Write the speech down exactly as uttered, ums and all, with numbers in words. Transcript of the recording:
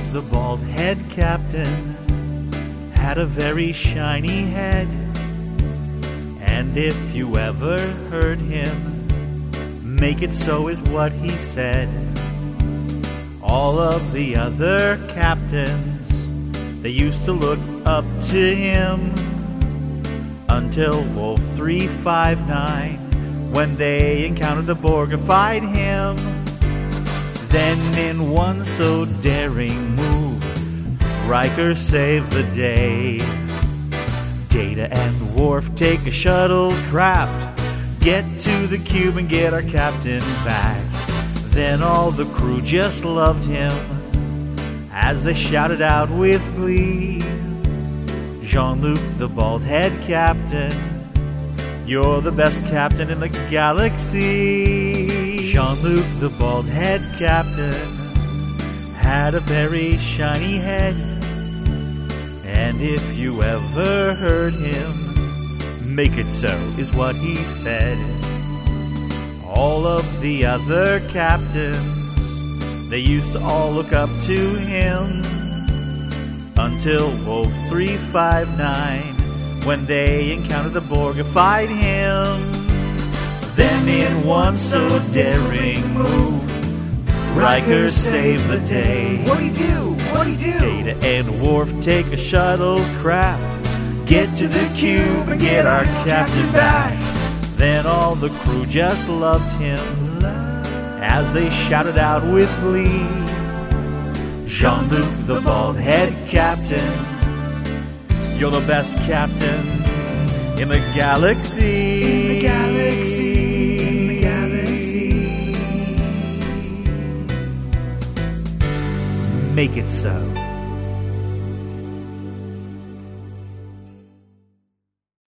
the bald-head captain, had a very shiny head. And if you ever heard him, make it so is what he said. All of the other captains, they used to look up to him, until Wolf three five nine, when they encountered the Borg and fight him. Then in one so daring move, Riker saved the day. Data and Worf take a shuttlecraft, get to the cube and get our captain back. Then all the crew just loved him as they shouted out with glee, Jean-Luc, the bald-head captain, you're the best captain in the galaxy. Jean-Luc, the bald-head captain, had a very shiny head. And if you ever heard him, make it so is what he said. All of the other captains, they used to all look up to him, until Wolf three five nine, when they encountered the Borg and fight him. Then in one so daring move, Riker saved the day. What'd he do? What'd he do? Data and Worf take a shuttlecraft, get to the cube and get our captain back. Then all the crew just loved him as they shouted out with glee, Jean-Luc, the bald-head captain, you're the best captain in the galaxy. In the galaxy. In the galaxy. Make it so.